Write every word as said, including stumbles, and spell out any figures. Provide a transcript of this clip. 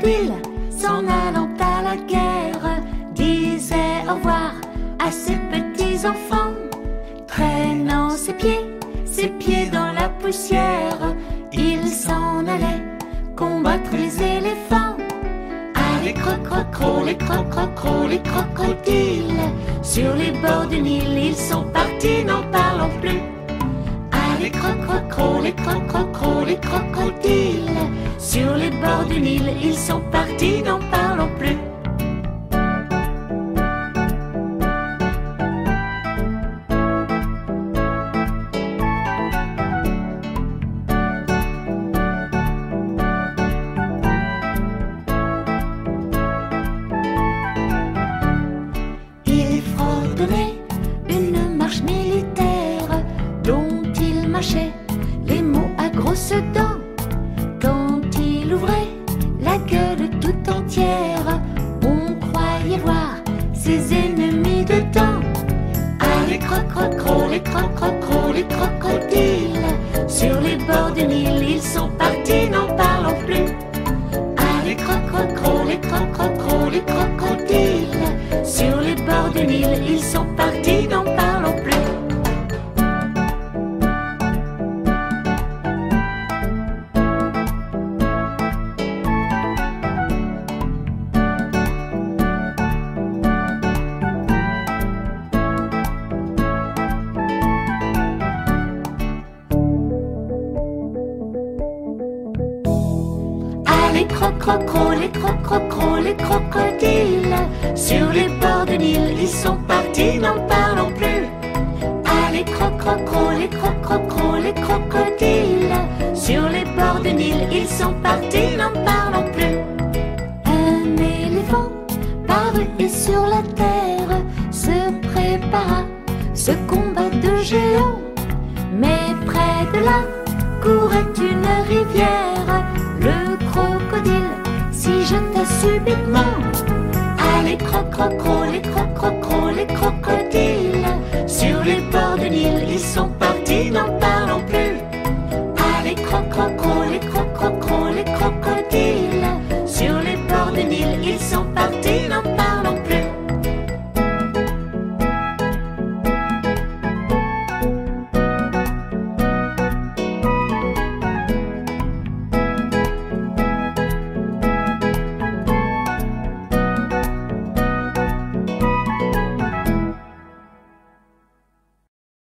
crocodile, s'en allant à la guerre, disait au revoir à ses petits enfants. Traînant ses pieds, ses pieds dans la poussière, il s'en allait combattre les éléphants. Ah, les crococros, les crococros, les crocodiles, sur les bords du Nil, ils sont partis, n'en parlons plus. Ah, les crococros, les crococros, les crocodiles, sur les bords du Nil, ils sont partis, n'en parlons plus. Une marche militaire dont il mâchait les mots à grosses dents. Quand il ouvrait la gueule tout entière, on croyait voir ses ennemis dedans. Ah, les crococros, les crococros, les crocodiles, sur les bords du Nil, ils sont partis, n'en parlons plus. Ah, les crococros, les crococros, les crocodiles, sur les bords du Nil, ils sont partis, n'en parlons plus. Ah, les crococros, les crococros, les crocodiles, sur les bords du Nil, ils sont partis, n'en parlons plus. Ah, les crococros, les crococros, les crocodiles, sur les bords du Nil, ils sont partis, n'en parlons plus. Un éléphant parut et sur la terre se prépara ce combat de géants. Mais près de là courait une rivière, le crocodile s'y jeta subitement. Ah, les crococros, les crococros, les crocodiles, sur les bords du Nil, ils sont partis, n'en parlons plus. Ah, les crococros, les crococros,